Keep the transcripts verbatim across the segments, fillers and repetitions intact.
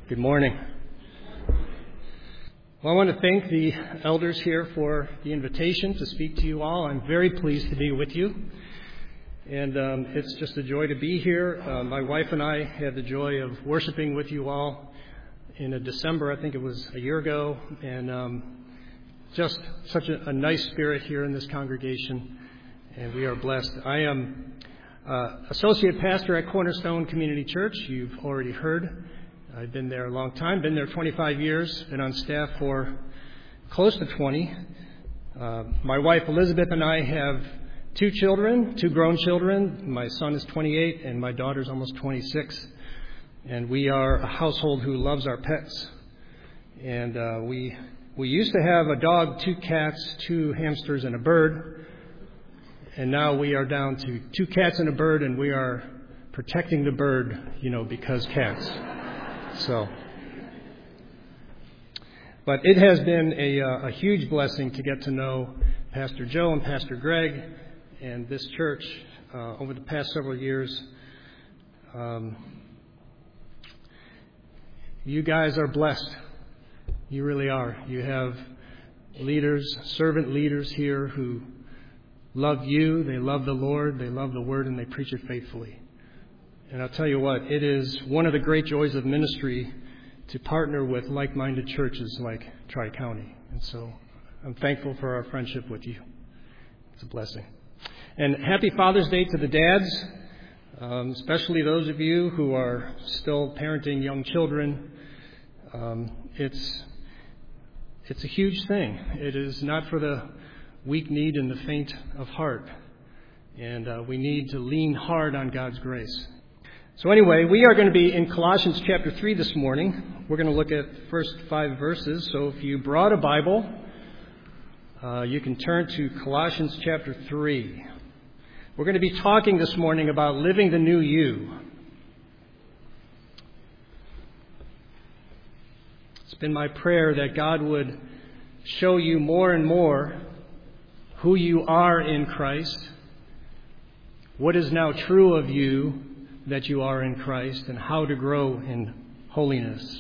Good morning. Well, I want to thank the elders here for the invitation to speak to you all. I'm very pleased to be with you. And um, it's just a joy to be here. Uh, my wife and I had the joy of worshiping with you all in a December, I think it was a year ago. And um, just such a, a nice spirit here in this congregation. And we are blessed. I am uh, associate pastor at Cornerstone Community Church. You've already heard. I've been there a long time, been there twenty-five years, been on staff for close to twenty. Uh, my wife Elizabeth and I have two children, two grown children. My son is twenty-eight and my daughter's almost twenty-six. And we are a household who loves our pets. And uh, we we used to have a dog, two cats, two hamsters, and a bird. And now we are down to two cats and a bird, and we are protecting the bird, you know, because cats. So, but it has been a, uh, a huge blessing to get to know Pastor Joe and Pastor Greg and this church uh, over the past several years. Um, you guys are blessed. You really are. You have leaders, servant leaders here who love you, they love the Lord, they love the Word, and they preach it faithfully. And I'll tell you what, it is one of the great joys of ministry to partner with like-minded churches like Tri-County. And so I'm thankful for our friendship with you. It's a blessing. And happy Father's Day to the dads, um, especially those of you who are still parenting young children. Um, it's it's a huge thing. It is not for the weak-kneed and the faint of heart. And uh, we need to lean hard on God's grace. So anyway, we are going to be in Colossians chapter three this morning. We're going to look at the first five verses. So if you brought a Bible, uh, you can turn to Colossians chapter three. We're going to be talking this morning about living the new you. It's been my prayer that God would show you more and more who you are in Christ, what is now true of you that you are in Christ, and how to grow in holiness.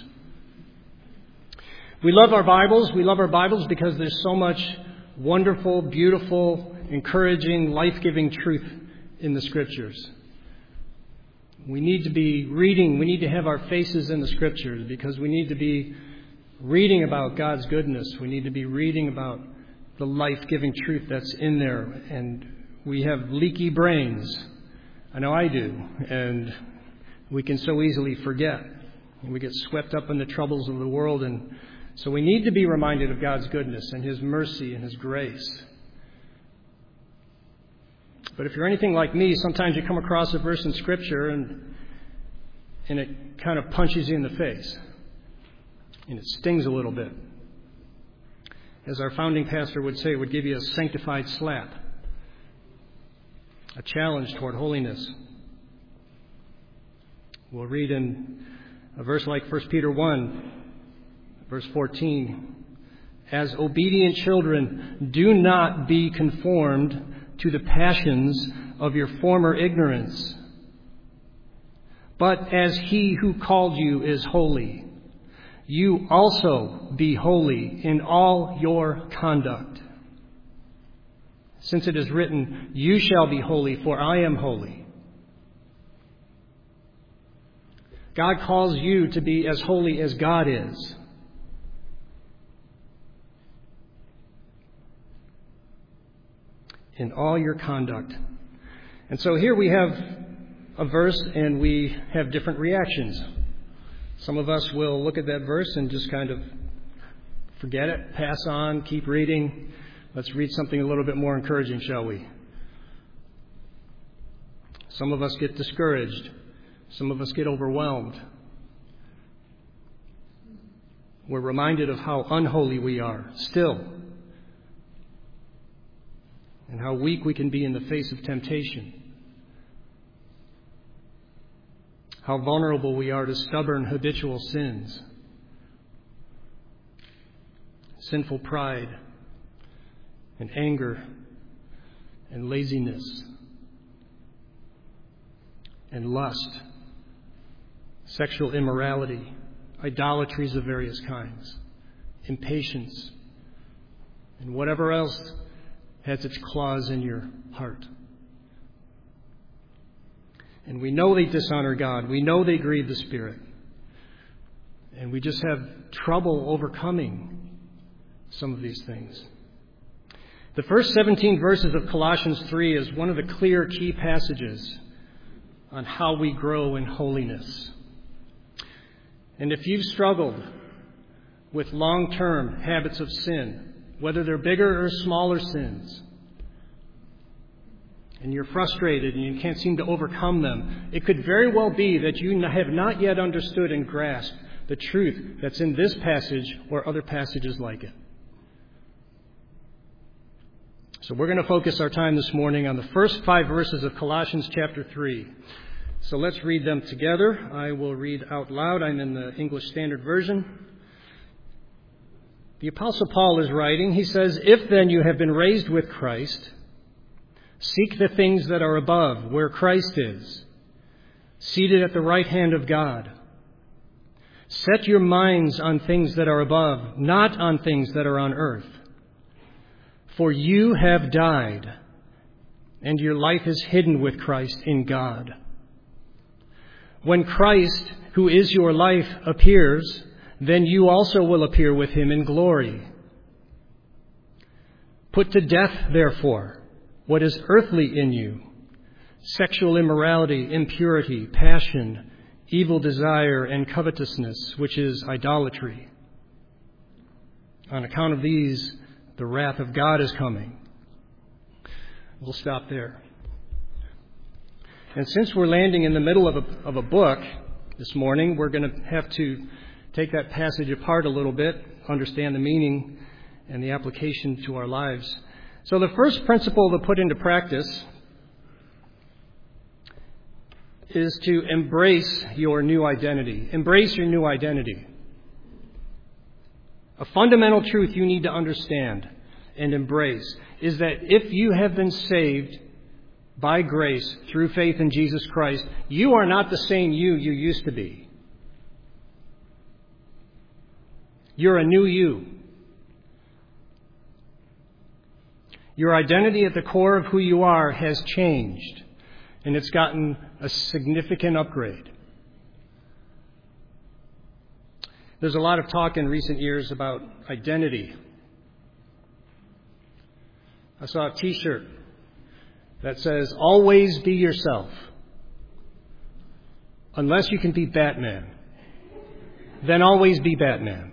We love our Bibles. We love our Bibles because there's so much wonderful, beautiful, encouraging, life-giving truth in the Scriptures. We need to be reading. We need to have our faces in the Scriptures because we need to be reading about God's goodness. We need to be reading about the life-giving truth that's in there. And we have leaky brains. I know I do, and we can so easily forget. And we get swept up in the troubles of the world, and so we need to be reminded of God's goodness and His mercy and His grace. But if you're anything like me, sometimes you come across a verse in Scripture and and it kind of punches you in the face, and it stings a little bit. As our founding pastor would say, it would give you a sanctified slap. A challenge toward holiness. We'll read in a verse like First Peter one, verse fourteen. As obedient children, do not be conformed to the passions of your former ignorance. But as He who called you is holy, you also be holy in all your conduct. Since it is written, you shall be holy, for I am holy. God calls you to be as holy as God is. In all your conduct. And so here we have a verse and we have different reactions. Some of us will look at that verse and just kind of forget it, pass on, keep reading. Let's read something a little bit more encouraging, shall we? Some of us get discouraged. Some of us get overwhelmed. We're reminded of how unholy we are still, and how weak we can be in the face of temptation. How vulnerable we are to stubborn habitual sins, sinful pride, and anger, and laziness, and lust, sexual immorality, idolatries of various kinds, impatience, and whatever else has its claws in your heart. And we know they dishonor God. We know they grieve the Spirit. And we just have trouble overcoming some of these things. The first seventeen verses of Colossians three is one of the clear key passages on how we grow in holiness. And if you've struggled with long-term habits of sin, whether they're bigger or smaller sins, and you're frustrated and you can't seem to overcome them, it could very well be that you have not yet understood and grasped the truth that's in this passage or other passages like it. So we're going to focus our time this morning on the first five verses of Colossians chapter three. So let's read them together. I will read out loud. I'm in the English Standard Version. The Apostle Paul is writing. He says, "If then you have been raised with Christ, seek the things that are above, where Christ is, seated at the right hand of God. Set your minds on things that are above, not on things that are on earth. For you have died, and your life is hidden with Christ in God. When Christ, who is your life, appears, then you also will appear with him in glory. Put to death, therefore, what is earthly in you: sexual immorality, impurity, passion, evil desire, and covetousness, which is idolatry. On account of these, the wrath of God is coming." We'll stop there. And since we're landing in the middle of a, of a book this morning, we're going to have to take that passage apart a little bit, understand the meaning and the application to our lives. So the first principle to put into practice is to embrace your new identity. Embrace your new identity. A fundamental truth you need to understand and embrace is that if you have been saved by grace through faith in Jesus Christ, you are not the same you you used to be. You're a new you. Your identity at the core of who you are has changed, and it's gotten a significant upgrade. There's a lot of talk in recent years about identity. I saw a T-shirt that says, "Always be yourself. Unless you can be Batman, then always be Batman."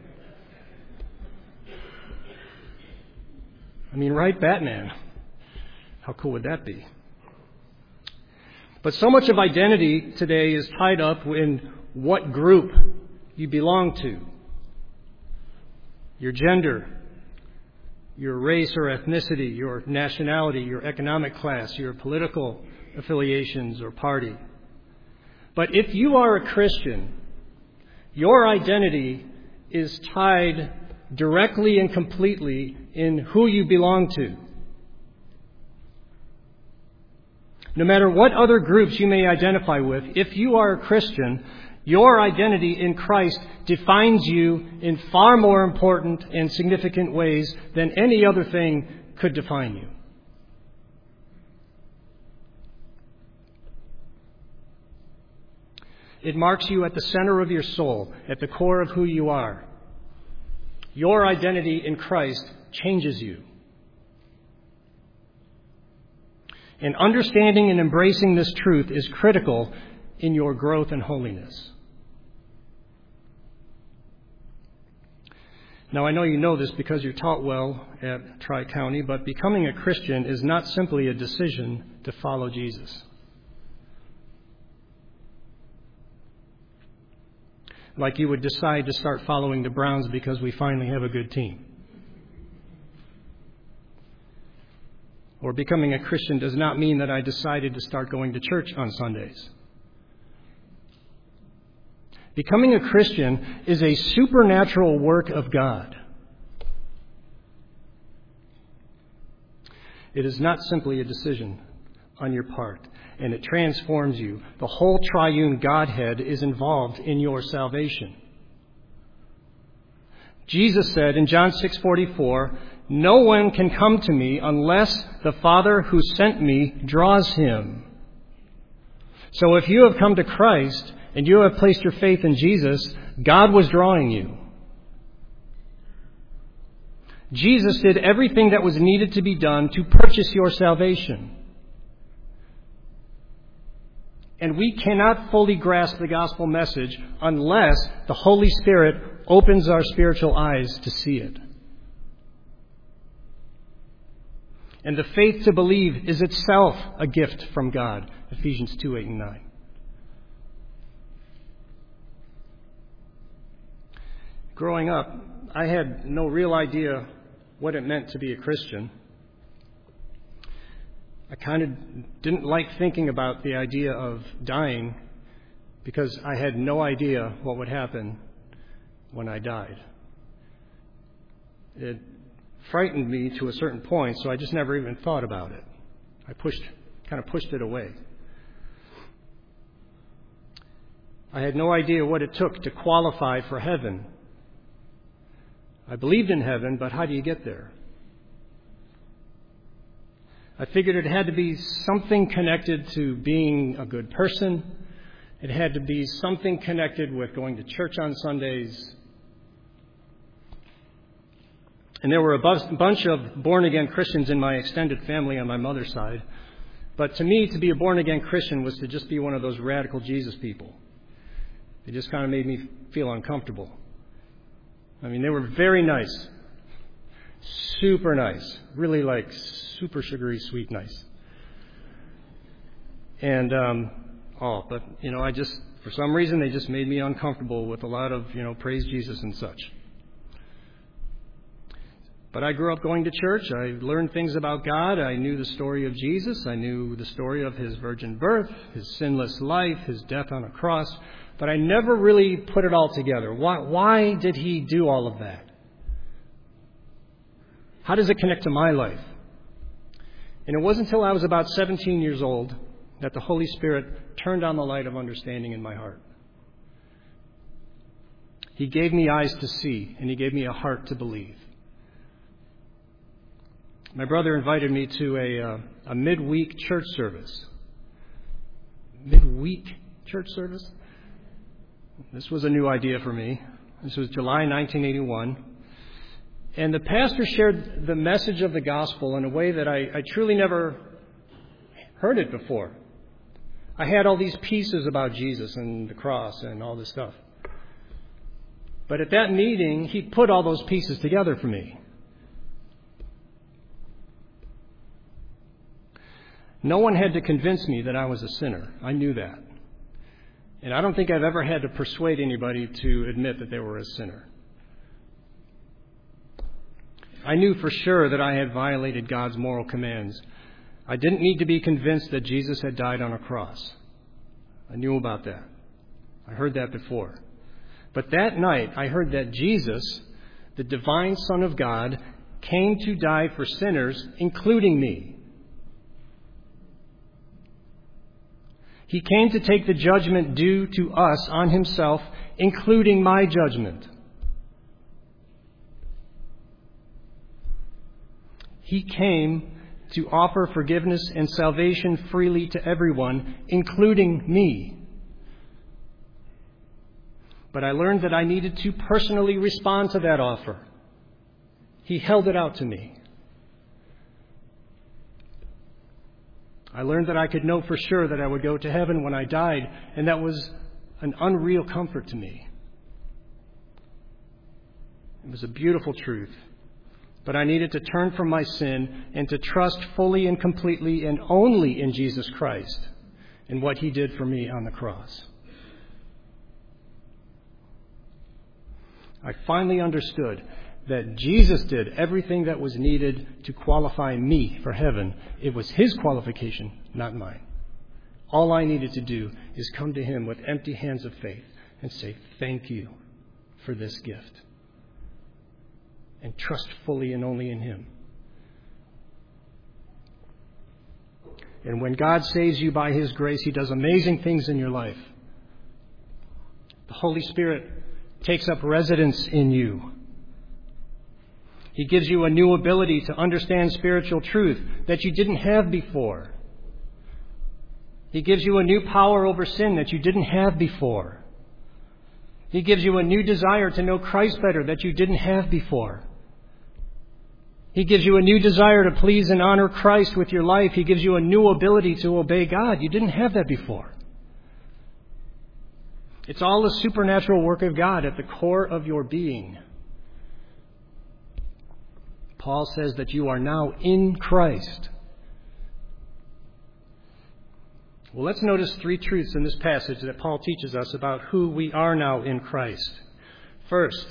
I mean, right? Batman. How cool would that be? But so much of identity today is tied up in what group you belong to. Your gender, your race or ethnicity, your nationality, your economic class, your political affiliations or party. But if you are a Christian, your identity is tied directly and completely in who you belong to. No matter what other groups you may identify with, if you are a Christian, your identity in Christ defines you in far more important and significant ways than any other thing could define you. It marks you at the center of your soul, at the core of who you are. Your identity in Christ changes you. And understanding and embracing this truth is critical in your growth and holiness. Now, I know you know this because you're taught well at Tri-County, but becoming a Christian is not simply a decision to follow Jesus. Like you would decide to start following the Browns because we finally have a good team. Or becoming a Christian does not mean that I decided to start going to church on Sundays. Becoming a Christian is a supernatural work of God. It is not simply a decision on your part, and it transforms you. The whole triune Godhead is involved in your salvation. Jesus said in John six forty-four, "No one can come to me unless the Father who sent me draws him." So if you have come to Christ and you have placed your faith in Jesus, God was drawing you. Jesus did everything that was needed to be done to purchase your salvation. And we cannot fully grasp the gospel message unless the Holy Spirit opens our spiritual eyes to see it. And the faith to believe is itself a gift from God. Ephesians two, eight, and nine. Growing up, I had no real idea what it meant to be a Christian. I kind of didn't like thinking about the idea of dying because I had no idea what would happen when I died. It frightened me to a certain point, so I just never even thought about it. I pushed, kind of pushed it away. I had no idea what it took to qualify for heaven. I believed in heaven, but how do you get there? I figured it had to be something connected to being a good person. It had to be something connected with going to church on Sundays. And there were a bunch of born-again Christians in my extended family on my mother's side. But to me, to be a born-again Christian was to just be one of those radical Jesus people. They just kind of made me feel uncomfortable. I mean, they were very nice. Super nice. Really like super sugary, sweet nice. And, um, oh, but, you know, I just, for some reason, they just made me uncomfortable with a lot of, you know, praise Jesus and such. But I grew up going to church. I learned things about God. I knew the story of Jesus. I knew the story of his virgin birth, his sinless life, his death on a cross. But I never really put it all together. Why, why did he do all of that? How does it connect to my life? And it wasn't until I was about seventeen years old that the Holy Spirit turned on the light of understanding in my heart. He gave me eyes to see, and he gave me a heart to believe. My brother invited me to a, uh, a midweek church service. Midweek church service? This was a new idea for me. This was July nineteen eighty-one. And the pastor shared the message of the gospel in a way that I, I truly never heard it before. I had all these pieces about Jesus and the cross and all this stuff. But at that meeting, he put all those pieces together for me. No one had to convince me that I was a sinner. I knew that. And I don't think I've ever had to persuade anybody to admit that they were a sinner. I knew for sure that I had violated God's moral commands. I didn't need to be convinced that Jesus had died on a cross. I knew about that. I heard that before. But that night, I heard that Jesus, the divine Son of God, came to die for sinners, including me. He came to take the judgment due to us on himself, including my judgment. He came to offer forgiveness and salvation freely to everyone, including me. But I learned that I needed to personally respond to that offer. He held it out to me. I learned that I could know for sure that I would go to heaven when I died, and that was an unreal comfort to me. It was a beautiful truth. But I needed to turn from my sin and to trust fully and completely and only in Jesus Christ and what he did for me on the cross. I finally understood that Jesus did everything that was needed to qualify me for heaven. It was his qualification, not mine. All I needed to do is come to him with empty hands of faith and say, thank you for this gift. And trust fully and only in him. And when God saves you by his grace, he does amazing things in your life. The Holy Spirit takes up residence in you. He gives you a new ability to understand spiritual truth that you didn't have before. He gives you a new power over sin that you didn't have before. He gives you a new desire to know Christ better that you didn't have before. He gives you a new desire to please and honor Christ with your life. He gives you a new ability to obey God. You didn't have that before. It's all the supernatural work of God at the core of your being. Paul says that you are now in Christ. Well, let's notice three truths in this passage that Paul teaches us about who we are now in Christ. First,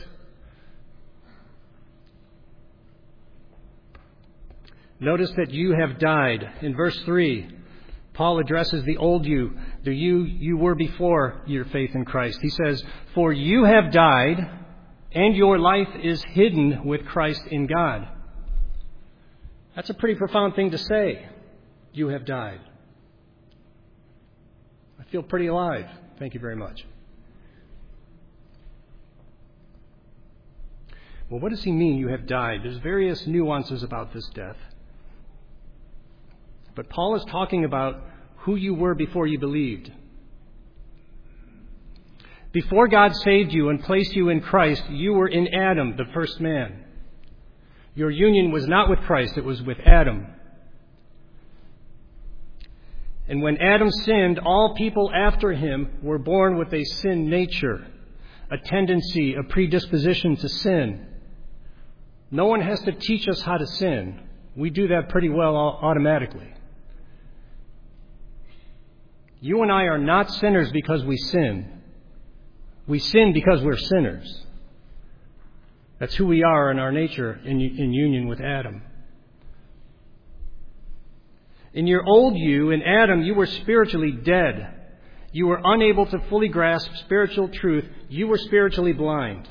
notice that you have died. In verse three, Paul addresses the old you, the you you were before your faith in Christ. He says, "For you have died, and your life is hidden with Christ in God." That's a pretty profound thing to say. You have died. I feel pretty alive. Thank you very much. Well, what does he mean, you have died? There's various nuances about this death. But Paul is talking about who you were before you believed. Before God saved you and placed you in Christ, you were in Adam, the first man. Your union was not with Christ, it was with Adam. And when Adam sinned, all people after him were born with a sin nature, a tendency, a predisposition to sin. No one has to teach us how to sin. We do that pretty well automatically. You and I are not sinners because we sin. We sin because we're sinners. That's who we are in our nature in, in union with Adam. In your old you, in Adam, you were spiritually dead. You were unable to fully grasp spiritual truth. You were spiritually blind.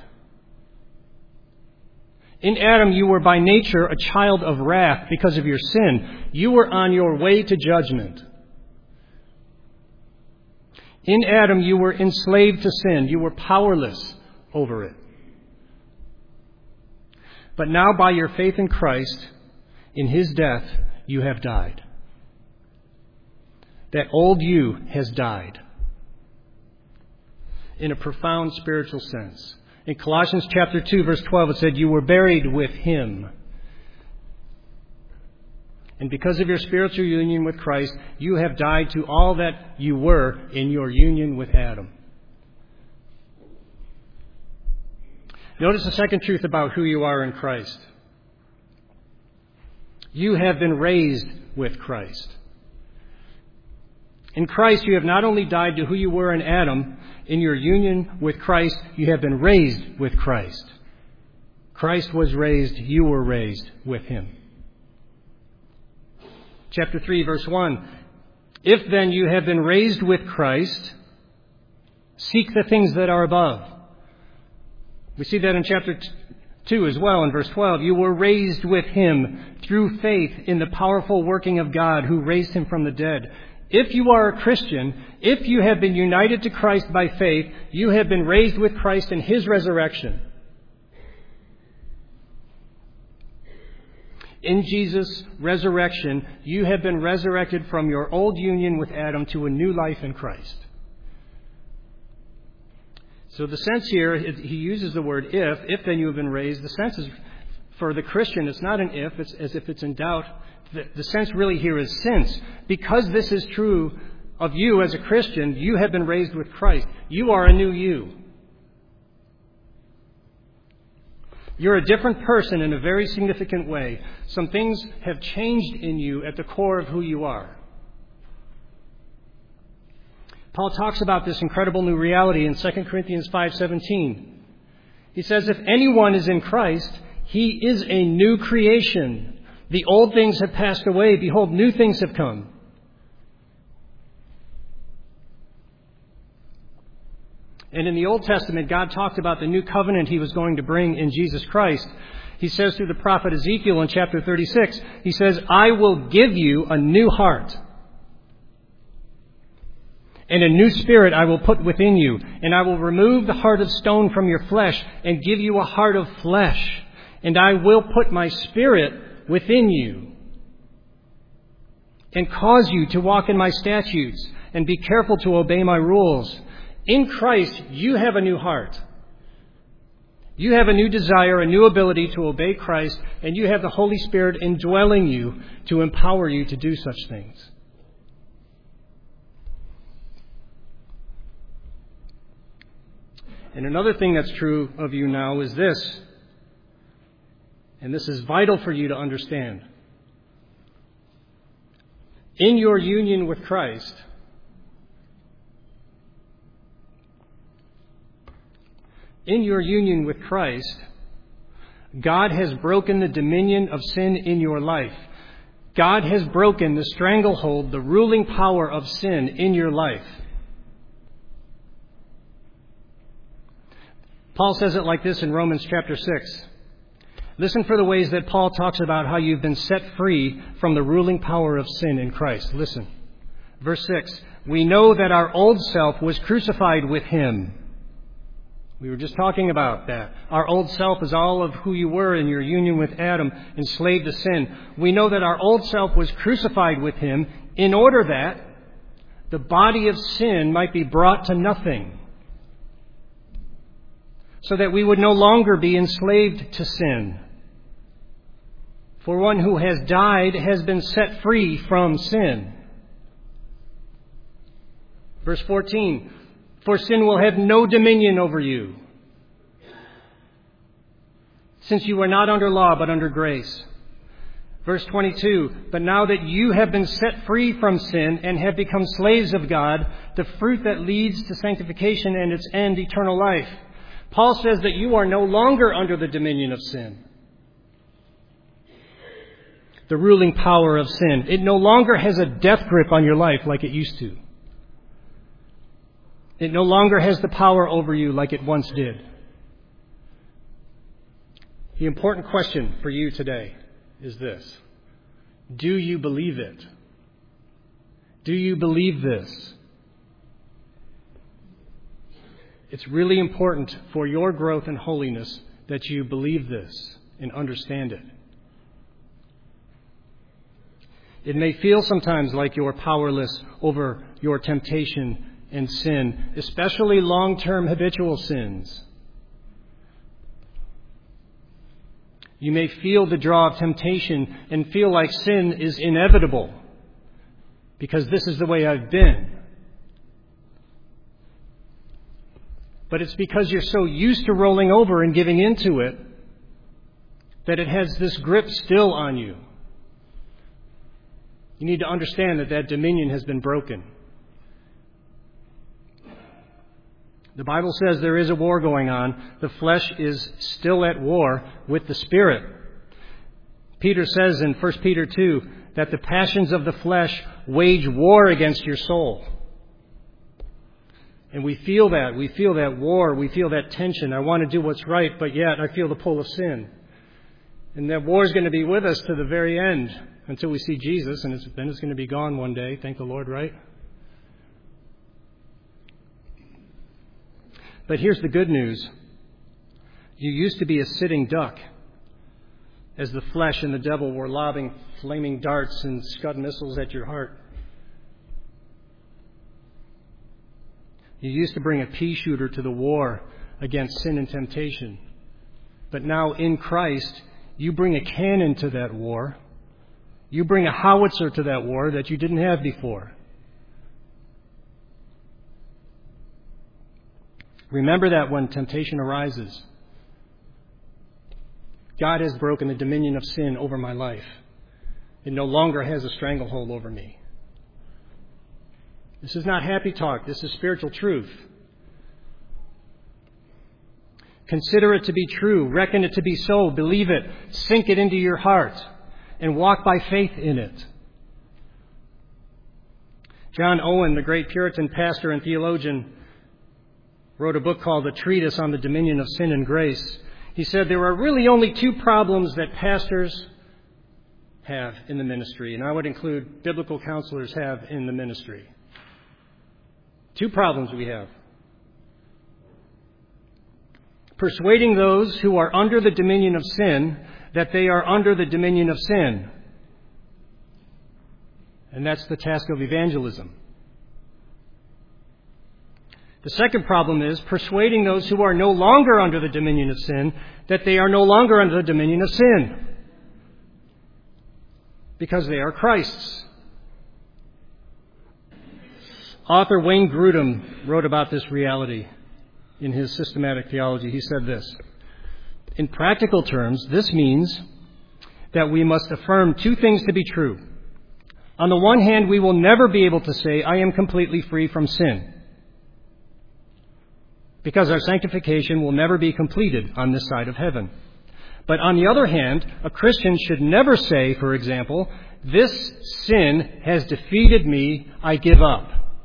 In Adam, you were by nature a child of wrath because of your sin. You were on your way to judgment. In Adam, you were enslaved to sin. You were powerless over it. But now, by your faith in Christ, in His death, you have died. That old you has died in a profound spiritual sense. In Colossians chapter two, verse twelve, it said, you were buried with Him. And because of your spiritual union with Christ, you have died to all that you were in your union with Adam. Notice the second truth about who you are in Christ. You have been raised with Christ. In Christ, you have not only died to who you were in Adam, in your union with Christ, you have been raised with Christ. Christ was raised, you were raised with Him. Chapter three, verse one. If then you have been raised with Christ, seek the things that are above. We see that in chapter two as well, in verse twelve. You were raised with Him through faith in the powerful working of God who raised Him from the dead. If you are a Christian, if you have been united to Christ by faith, you have been raised with Christ in His resurrection. In Jesus' resurrection, you have been resurrected from your old union with Adam to a new life in Christ. So the sense here, he uses the word if, if then you have been raised. The sense is, for the Christian, it's not an if, it's as if it's in doubt. The, the sense really here is since. Because this is true of you as a Christian, you have been raised with Christ. You are a new you. You're a different person in a very significant way. Some things have changed in you at the core of who you are. Paul talks about this incredible new reality in Second Corinthians five seventeen. He says, if anyone is in Christ, he is a new creation. The old things have passed away. Behold, new things have come. And in the Old Testament, God talked about the new covenant He was going to bring in Jesus Christ. He says through the prophet Ezekiel in chapter thirty-six, He says, I will give you a new heart. And a new spirit I will put within you. And I will remove the heart of stone from your flesh and give you a heart of flesh. and I will put my Spirit within you and cause you to walk in my statutes and be careful to obey my rules. In Christ, you have a new heart. You have a new desire, a new ability to obey Christ, and you have the Holy Spirit indwelling you to empower you to do such things. And another thing that's true of you now is this, and this is vital for you to understand. In your union with Christ, in your union with Christ, God has broken the dominion of sin in your life. God has broken the stranglehold, the ruling power of sin in your life. Paul says it like this in Romans chapter six. Listen for the ways that Paul talks about how you've been set free from the ruling power of sin in Christ. Listen. Verse six. We know that our old self was crucified with him. We were just talking about that. Our old self is all of who you were in your union with Adam, enslaved to sin. We know that our old self was crucified with him in order that the body of sin might be brought to nothing, so that we would no longer be enslaved to sin. For one who has died has been set free from sin. Verse fourteen. For sin will have no dominion over you, since you are not under law but under grace. Verse twenty-two, but now that you have been set free from sin and have become slaves of God, the fruit that leads to sanctification and its end, eternal life. Paul says that you are no longer under the dominion of sin, the ruling power of sin. It no longer has a death grip on your life like it used to. It no longer has the power over you like it once did. The important question for you today is this. Do you believe it? Do you believe this? It's really important for your growth and holiness that you believe this and understand it. It may feel sometimes like you're powerless over your temptation and sin, especially long-term habitual sins. You may feel the draw of temptation and feel like sin is inevitable because this is the way I've been. But it's because you're so used to rolling over and giving into it that it has this grip still on you. You need to understand that that dominion has been broken. The Bible says there is a war going on. The flesh is still at war with the Spirit. Peter says in First Peter two that the passions of the flesh wage war against your soul. And we feel that. We feel that war. We feel that tension. I want to do what's right, but yet I feel the pull of sin. And that war is going to be with us to the very end until we see Jesus, and it's, then it's going to be gone one day. Thank the Lord, right? But here's the good news. You used to be a sitting duck as the flesh and the devil were lobbing flaming darts and Scud missiles at your heart. You used to bring a pea shooter to the war against sin and temptation. But now in Christ, you bring a cannon to that war. You bring a howitzer to that war that you didn't have before. Remember that when temptation arises. God has broken the dominion of sin over my life. It no longer has a stranglehold over me. This is not happy talk. This is spiritual truth. Consider it to be true. Reckon it to be so. Believe it. Sink it into your heart. And walk by faith in it. John Owen, the great Puritan pastor and theologian, wrote a book called A Treatise on the Dominion of Sin and Grace. He said there are really only two problems that pastors have in the ministry, and I would include biblical counselors have in the ministry. Two problems we have. persuading those who are under the dominion of sin that they are under the dominion of sin. And that's the task of evangelism. The second problem is persuading those who are no longer under the dominion of sin that they are no longer under the dominion of sin, because they are Christ's. Author Wayne Grudem wrote about this reality in his Systematic Theology. He said this: in practical terms, this means that we must affirm two things to be true. On the one hand, we will never be able to say, I am completely free from sin, because our sanctification will never be completed on this side of heaven. But on the other hand, a Christian should never say, for example, this sin has defeated me, I give up.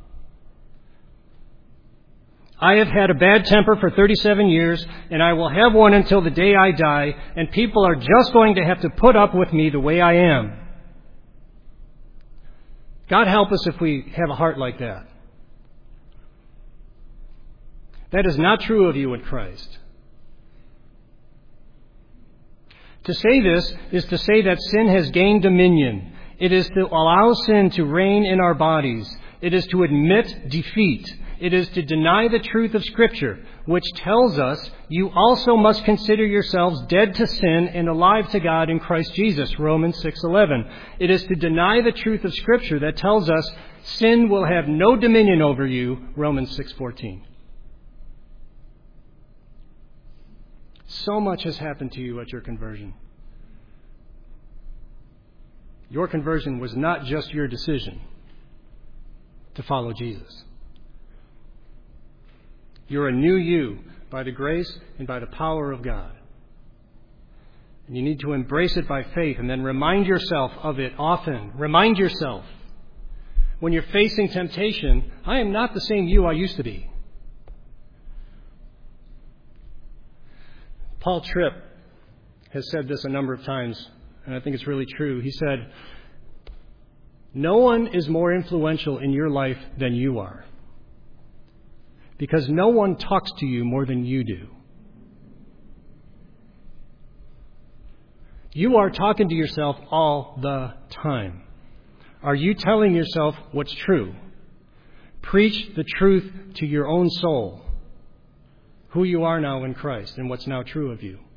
I have had a bad temper for thirty-seven years, and I will have one until the day I die, and people are just going to have to put up with me the way I am. God help us if we have a heart like that. That is not true of you in Christ. To say this is to say that sin has gained dominion. It is to allow sin to reign in our bodies. It is to admit defeat. It is to deny the truth of Scripture, which tells us you also must consider yourselves dead to sin and alive to God in Christ Jesus, Romans six eleven. It is to deny the truth of Scripture that tells us sin will have no dominion over you, Romans six fourteen. So much has happened to you at your conversion. Your conversion was not just your decision to follow Jesus. You're a new you by the grace and by the power of God. And you need to embrace it by faith and then remind yourself of it often. Remind yourself when you're facing temptation, I am not the same you I used to be. Paul Tripp has said this a number of times, and I think it's really true. He said, no one is more influential in your life than you are, because no one talks to you more than you do. You are talking to yourself all the time. Are you telling yourself what's true? Preach the truth to your own soul, who you are now in Christ and what's now true of you.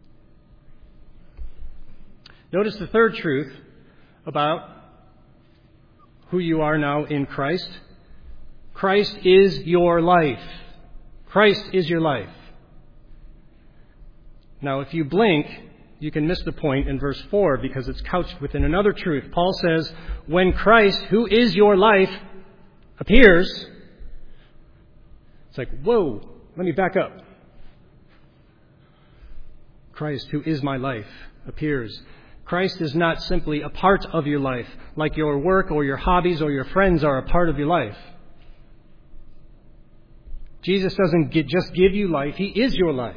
Notice the third truth about who you are now in Christ. Christ is your life. Christ is your life. Now, if you blink, you can miss the point in verse four because it's couched within another truth. Paul says, when Christ, who is your life, appears, it's like, whoa, let me back up. Christ, who is my life, appears. Christ is not simply a part of your life, like your work or your hobbies or your friends are a part of your life. Jesus doesn't get, just give you life. He is your life.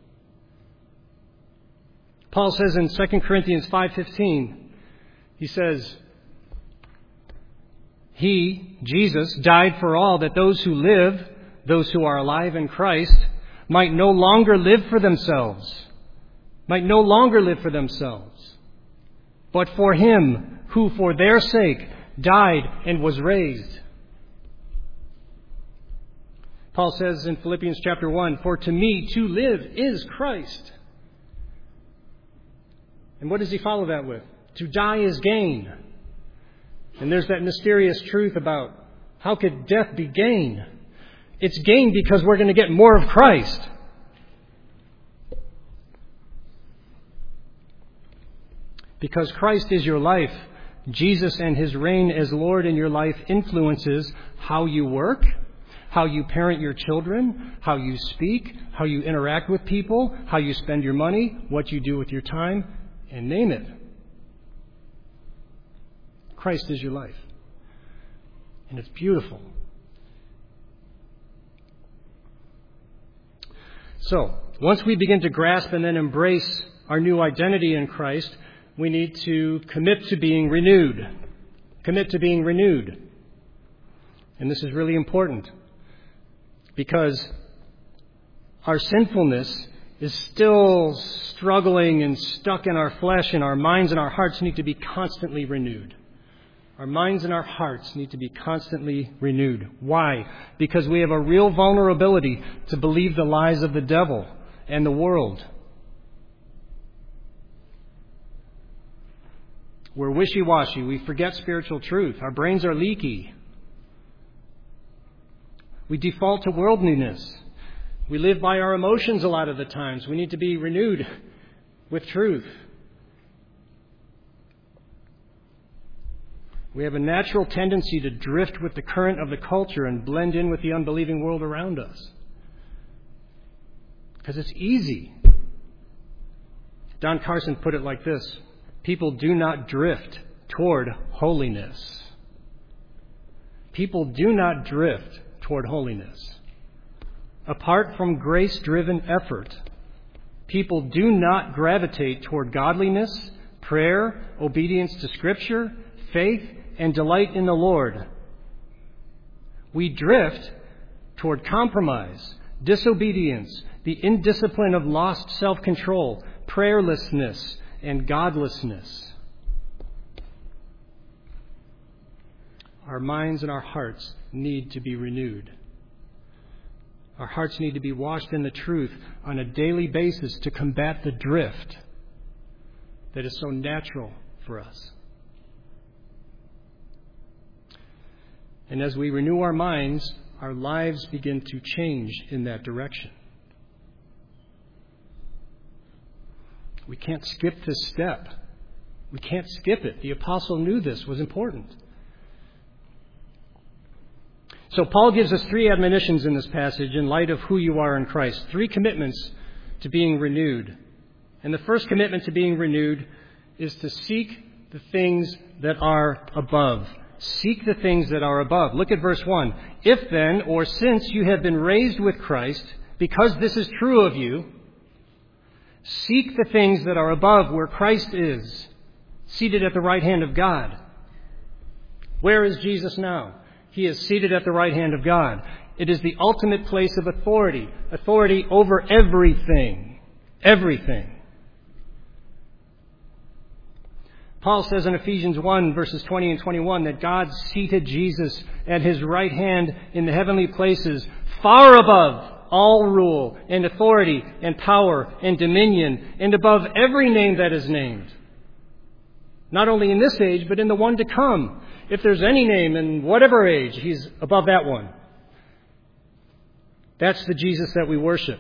Paul says in Second Corinthians five fifteen, he says, He, Jesus, died for all, that those who live, those who are alive in Christ, might no longer live for themselves, might no longer live for themselves, but for Him who for their sake died and was raised. Paul says in Philippians chapter one, for to me to live is Christ. And what does he follow that with? To die is gain. And there's that mysterious truth about how could death be gain? It's gain because we're going to get more of Christ. Because Christ is your life, Jesus and His reign as Lord in your life influences how you work, how you parent your children, how you speak, how you interact with people, how you spend your money, what you do with your time, and name it. Christ is your life. And it's beautiful. So, once we begin to grasp and then embrace our new identity in Christ, we need to commit to being renewed. Commit to being renewed. And this is really important because our sinfulness is still struggling and stuck in our flesh, and our minds and our hearts need to be constantly renewed. Our minds and our hearts need to be constantly renewed. Why? Because we have a real vulnerability to believe the lies of the devil and the world. We're wishy-washy. We forget spiritual truth. Our brains are leaky. We default to worldliness. We live by our emotions a lot of the times. We need to be renewed with truth. We have a natural tendency to drift with the current of the culture and blend in with the unbelieving world around us. Because it's easy. Don Carson put it like this: people do not drift toward holiness. People do not drift toward holiness. Apart from grace-driven effort, people do not gravitate toward godliness, prayer, obedience to Scripture, faith, and delight in the Lord. We drift toward compromise, disobedience, the indiscipline of lost self-control, prayerlessness, and godlessness. Our minds and our hearts need to be renewed. Our hearts need to be washed in the truth on a daily basis to combat the drift that is so natural for us. And as we renew our minds, our lives begin to change in that direction. We can't skip this step. We can't skip it. The apostle knew this was important. So Paul gives us three admonitions in this passage in light of who you are in Christ. Three commitments to being renewed. And the first commitment to being renewed is to seek the things that are above. Seek the things that are above. Look at verse one. If then, or since you have been raised with Christ, because this is true of you, seek the things that are above where Christ is, seated at the right hand of God. Where is Jesus now? He is seated at the right hand of God. It is the ultimate place of authority. Authority over everything. Everything. Paul says in Ephesians one, verses twenty and twenty-one, that God seated Jesus at His right hand in the heavenly places, far above all rule and authority and power and dominion, and above every name that is named. Not only in this age, but in the one to come. If there's any name in whatever age, He's above that one. That's the Jesus that we worship.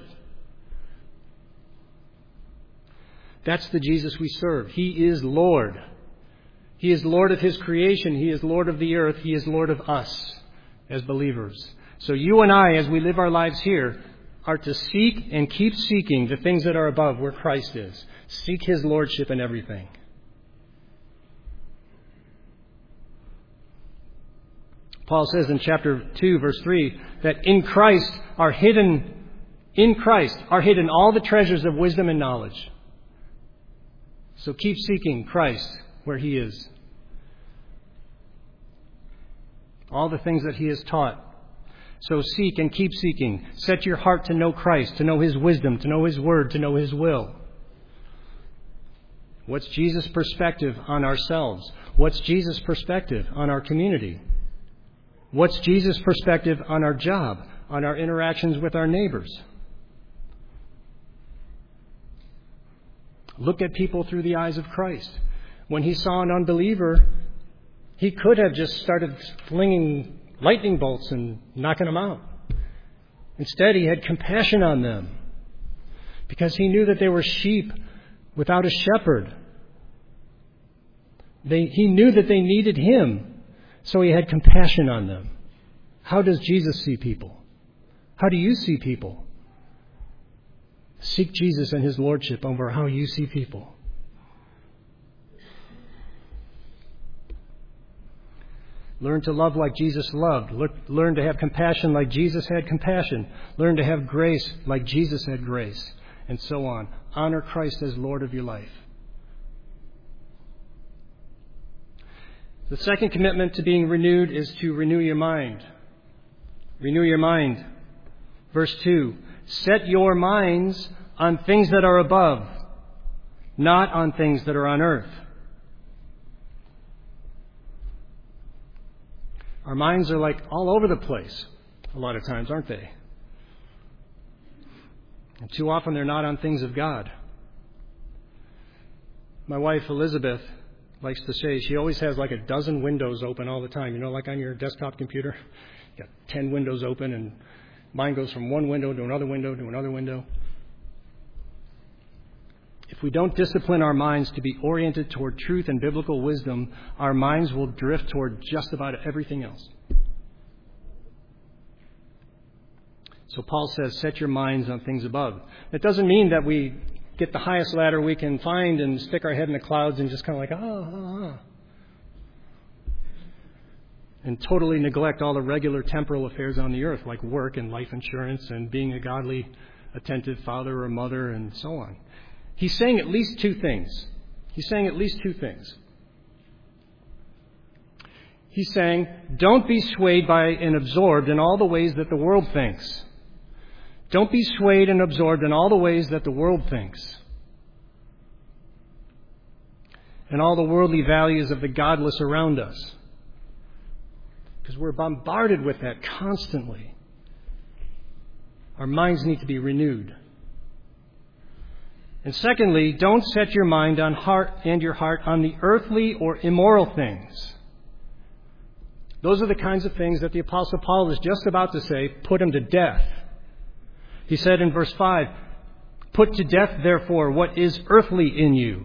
That's the Jesus we serve. He is Lord. He is Lord of His creation. He is Lord of the earth. He is Lord of us as believers. So you and I, as we live our lives here, are to seek and keep seeking the things that are above where Christ is. Seek His lordship in everything. Paul says in chapter two, verse three, that in Christ are hidden, in Christ are hidden all the treasures of wisdom and knowledge. So keep seeking Christ where He is. All the things that He has taught. So seek and keep seeking. Set your heart to know Christ, to know His wisdom, to know His word, to know His will. What's Jesus' perspective on ourselves? What's Jesus' perspective on our community? What's Jesus' perspective on our job, on our interactions with our neighbors? Look at people through the eyes of Christ. When He saw an unbeliever, He could have just started flinging lightning bolts and knocking them out. Instead, He had compassion on them because He knew that they were sheep without a shepherd. They, he knew that they needed Him. So He had compassion on them. How does Jesus see people? How do you see people? Seek Jesus and His lordship over how you see people. Learn to love like Jesus loved. Learn to have compassion like Jesus had compassion. Learn to have grace like Jesus had grace. And so on. Honor Christ as Lord of your life. The second commitment to being renewed is to renew your mind. Renew your mind. Verse two, set your minds on things that are above, not on things that are on earth. Our minds are like all over the place a lot of times, aren't they? And too often they're not on things of God. My wife, Elizabeth, likes to say she always has like a dozen windows open all the time. You know, like on your desktop computer, you got ten windows open, and mine goes from one window to another window to another window. If we don't discipline our minds to be oriented toward truth and biblical wisdom, our minds will drift toward just about everything else. So Paul says, set your minds on things above. It doesn't mean that we get the highest ladder we can find and stick our head in the clouds and just kind of like, ah, ah, ah. And totally neglect all the regular temporal affairs on the earth, like work and life insurance and being a godly, attentive father or mother and so on. He's saying at least two things. He's saying at least two things. He's saying, don't be swayed by and absorbed in all the ways that the world thinks. Don't be swayed and absorbed in all the ways that the world thinks. And all the worldly values of the godless around us. Because we're bombarded with that constantly. Our minds need to be renewed. And secondly, don't set your mind on heart and your heart on the earthly or immoral things. Those are the kinds of things that the Apostle Paul is just about to say, put them to death. He said in verse five, put to death, therefore, what is earthly in you.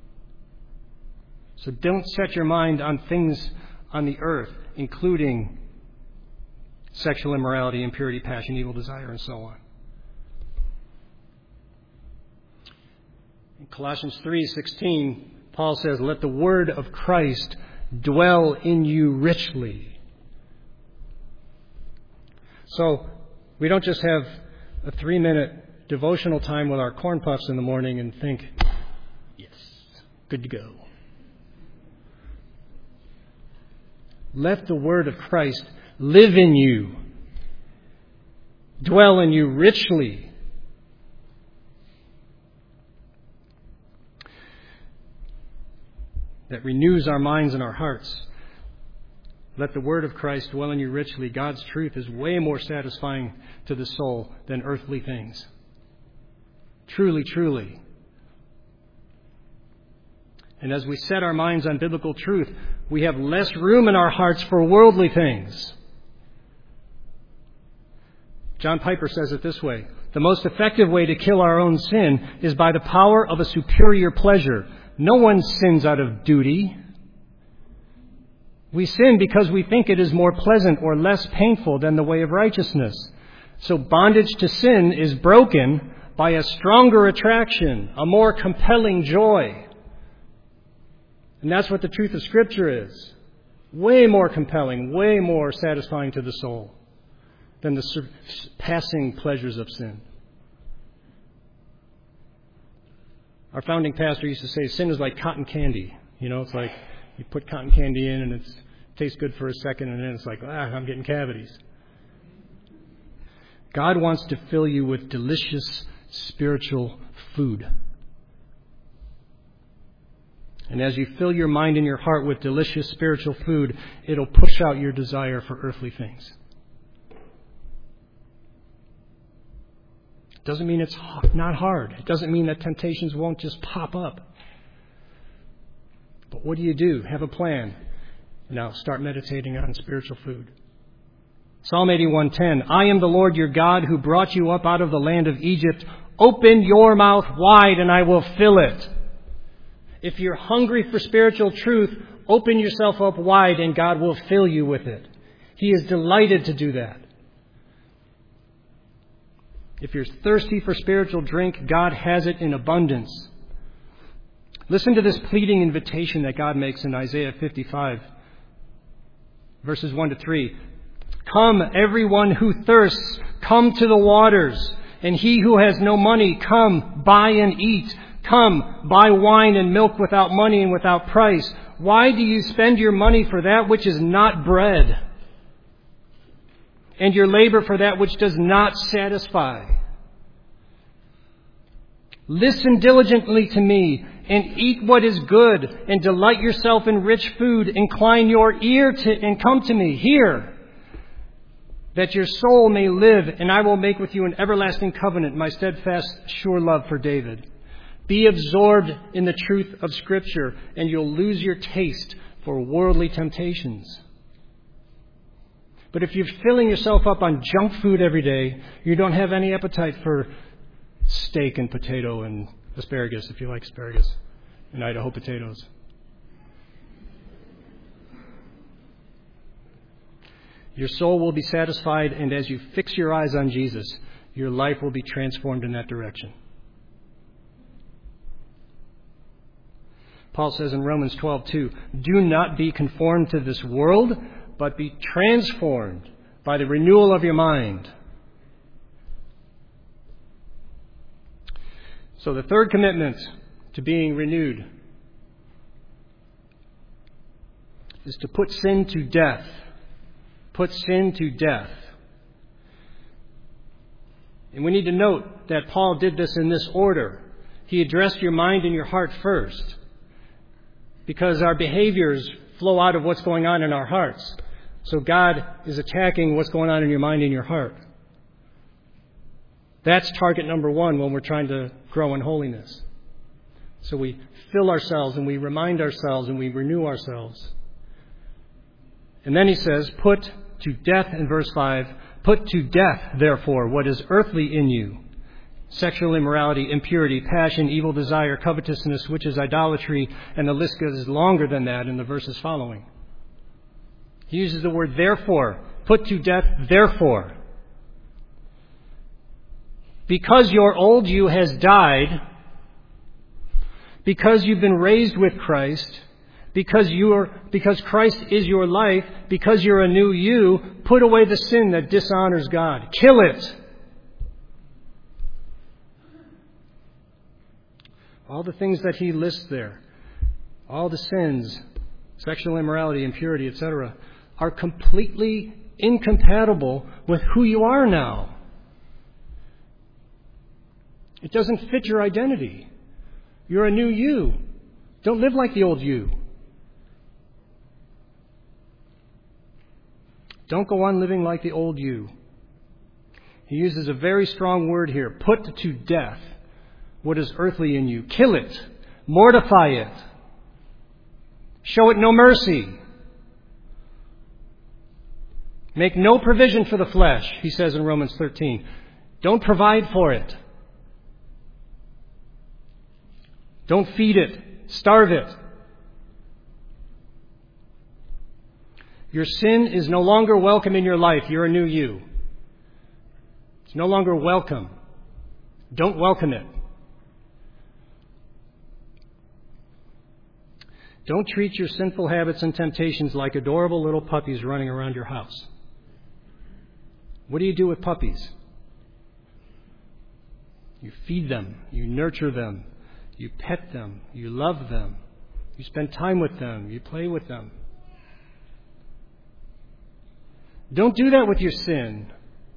So don't set your mind on things on the earth, including sexual immorality, impurity, passion, evil desire, and so on. In Colossians three sixteen, Paul says, let the word of Christ dwell in you richly. So we don't just have a three-minute devotional time with our corn puffs in the morning and think, yes, good to go. Let the word of Christ live in you, dwell in you richly. That renews our minds and our hearts. Let the word of Christ dwell in you richly. God's truth is way more satisfying to the soul than earthly things. Truly, truly. And as we set our minds on biblical truth, we have less room in our hearts for worldly things. John Piper says it this way: the most effective way to kill our own sin is by the power of a superior pleasure. No one sins out of duty. We sin because we think it is more pleasant or less painful than the way of righteousness. So bondage to sin is broken by a stronger attraction, a more compelling joy. And that's what the truth of Scripture is. Way more compelling, way more satisfying to the soul than the passing pleasures of sin. Our founding pastor used to say sin is like cotton candy. You know, it's like you put cotton candy in and it tastes good for a second and then it's like, ah, I'm getting cavities. God wants to fill you with delicious spiritual food. And as you fill your mind and your heart with delicious spiritual food, it'll push out your desire for earthly things. It doesn't mean it's not hard. It doesn't mean that temptations won't just pop up. But what do you do? Have a plan. Now start meditating on spiritual food. Psalm eighty-one ten, I am the Lord your God who brought you up out of the land of Egypt. Open your mouth wide and I will fill it. If you're hungry for spiritual truth, open yourself up wide and God will fill you with it. He is delighted to do that. If you're thirsty for spiritual drink, God has it in abundance. Listen to this pleading invitation that God makes in Isaiah fifty-five, verses one to three. Come, everyone who thirsts, come to the waters. And he who has no money, come, buy and eat. Come, buy wine and milk without money and without price. Why do you spend your money for that which is not bread, and your labor for that which does not satisfy? Listen diligently to me and eat what is good and delight yourself in rich food. Incline your ear to and come to me. Hear, that your soul may live, and I will make with you an everlasting covenant, my steadfast, sure love for David. Be absorbed in the truth of Scripture, and you'll lose your taste for worldly temptations. But if you're filling yourself up on junk food every day, you don't have any appetite for steak and potato and asparagus, if you like asparagus, and Idaho potatoes. Your soul will be satisfied, and as you fix your eyes on Jesus, your life will be transformed in that direction. Paul says in Romans twelve two, do not be conformed to this world, but be transformed by the renewal of your mind. So the third commitment to being renewed is to put sin to death. Put sin to death. And we need to note that Paul did this in this order. He addressed your mind and your heart first, because our behaviors flow out of what's going on in our hearts. So God is attacking what's going on in your mind and your heart. That's target number one when we're trying to grow in holiness. So we fill ourselves and we remind ourselves and we renew ourselves. And then he says, put to death in verse five, put to death, therefore, what is earthly in you. Sexual immorality, impurity, passion, evil desire, covetousness, which is idolatry, and the list goes longer than that in the verses following. He uses the word therefore. Put to death, therefore. Because your old you has died, because you've been raised with Christ, because you are, because Christ is your life, because you're a new you, put away the sin that dishonors God. Kill it. All the things that he lists there, all the sins, sexual immorality, impurity, et cetera, are completely incompatible with who you are now. It doesn't fit your identity. You're a new you. Don't live like the old you. Don't go on living like the old you. He uses a very strong word here. Put to death what is earthly in you. Kill it. Mortify it. Show it no mercy. Make no provision for the flesh, he says in Romans thirteen. Don't provide for it. Don't feed it. Starve it. Your sin is no longer welcome in your life. You're a new you. It's no longer welcome. Don't welcome it. Don't treat your sinful habits and temptations like adorable little puppies running around your house. What do you do with puppies? You feed them. You nurture them. You pet them. You love them. You spend time with them. You play with them. Don't do that with your sin.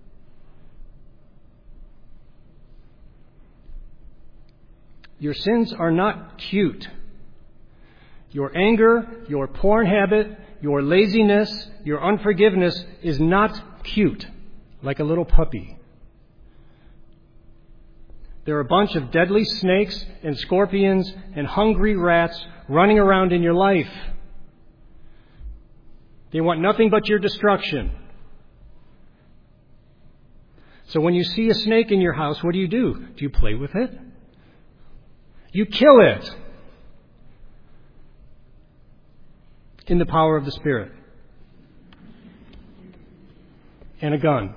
Your sins are not cute. Your anger, your porn habit, your laziness, your unforgiveness is not cute, like a little puppy. There are a bunch of deadly snakes and scorpions and hungry rats running around in your life. They want nothing but your destruction. So when you see a snake in your house, what do you do? Do you play with it? You kill it in the power of the Spirit and a gun.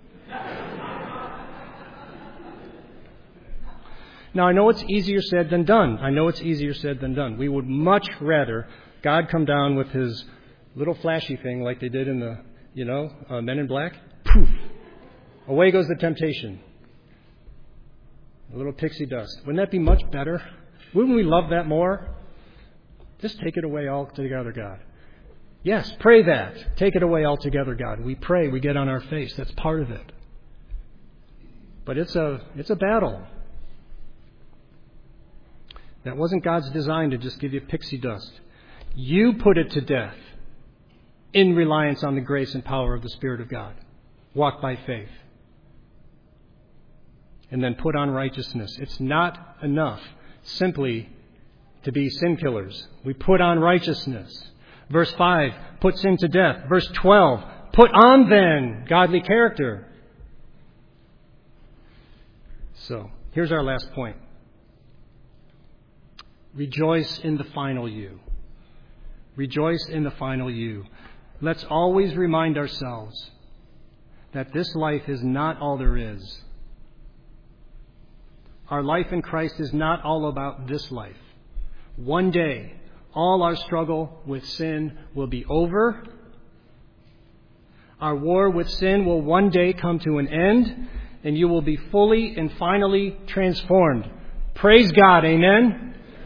Now, I know it's easier said than done. I know it's easier said than done. We would much rather God come down with his little flashy thing like they did in the, you know, uh, Men in Black. Poof. Away goes the temptation. A little pixie dust. Wouldn't that be much better? Wouldn't we love that more? Just take it away altogether, God. Yes, pray that. Take it away altogether, God. We pray, we get on our face. That's part of it. But it's a it's a battle. That wasn't God's design to just give you pixie dust. You put it to death in reliance on the grace and power of the Spirit of God. Walk by faith. And then put on righteousness. It's not enough simply to be sin killers. We put on righteousness. Verse five, put sin to death. Verse twelve, put on then godly character. So, here's our last point. Rejoice in the final you. Rejoice in the final you. Let's always remind ourselves that this life is not all there is. Our life in Christ is not all about this life. One day, all our struggle with sin will be over. Our war with sin will one day come to an end, and you will be fully and finally transformed. Praise God, amen?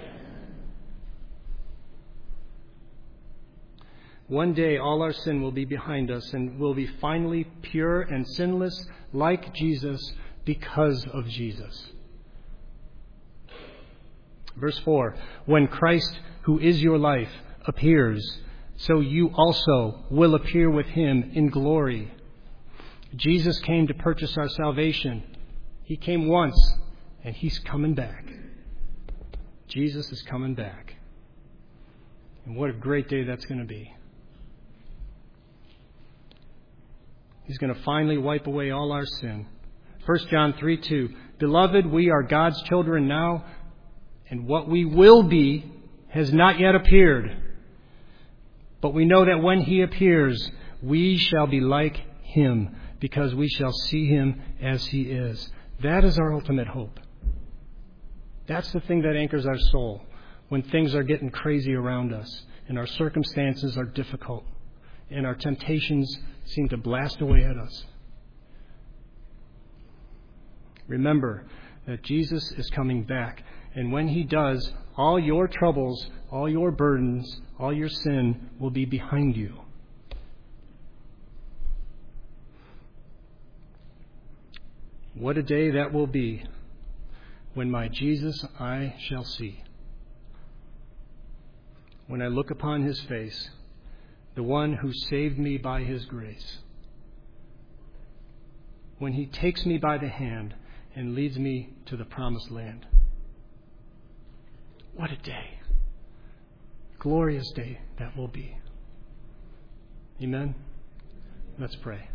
One day, all our sin will be behind us, and we'll be finally pure and sinless like Jesus because of Jesus. Verse four, when Christ, who is your life, appears, so you also will appear with him in glory. Jesus came to purchase our salvation. He came once, and he's coming back. Jesus is coming back. And what a great day that's going to be. He's going to finally wipe away all our sin. First John three two, Beloved, we are God's children now, and what we will be has not yet appeared. But we know that when he appears, we shall be like him, because we shall see him as he is. That is our ultimate hope. That's the thing that anchors our soul when things are getting crazy around us and our circumstances are difficult and our temptations seem to blast away at us. Remember that Jesus is coming back. And when he does, all your troubles, all your burdens, all your sin will be behind you. What a day that will be when my Jesus I shall see. When I look upon his face, the one who saved me by his grace. When he takes me by the hand and leads me to the promised land. What a day. Glorious day that will be. Amen? Let's pray.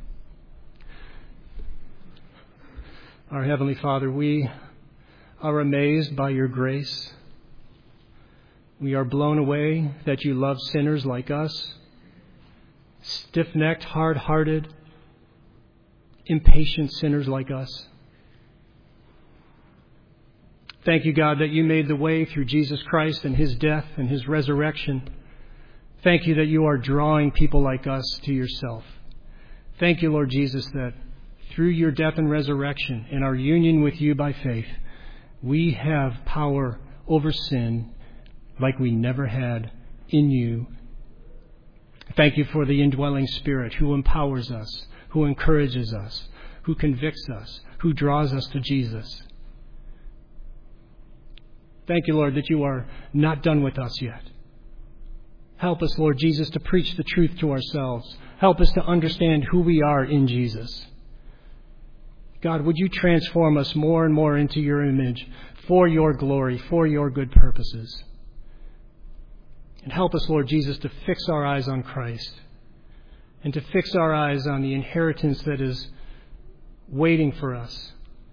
Our Heavenly Father, we are amazed by your grace. We are blown away that you love sinners like us, stiff-necked, hard-hearted, impatient sinners like us. Thank you, God, that you made the way through Jesus Christ and his death and his resurrection. Thank you that you are drawing people like us to yourself. Thank you, Lord Jesus, that through your death and resurrection and our union with you by faith, we have power over sin like we never had in you. Thank you for the indwelling Spirit who empowers us, who encourages us, who convicts us, who draws us to Jesus. Thank you, Lord, that you are not done with us yet. Help us, Lord Jesus, to preach the truth to ourselves. Help us to understand who we are in Jesus. God, would you transform us more and more into your image for your glory, for your good purposes. And help us, Lord Jesus, to fix our eyes on Christ and to fix our eyes on the inheritance that is waiting for us.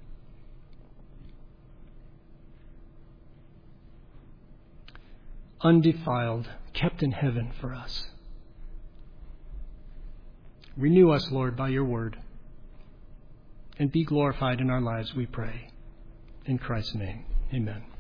Undefiled, kept in heaven for us. Renew us, Lord, by your word. And be glorified in our lives, we pray. In Christ's name, amen.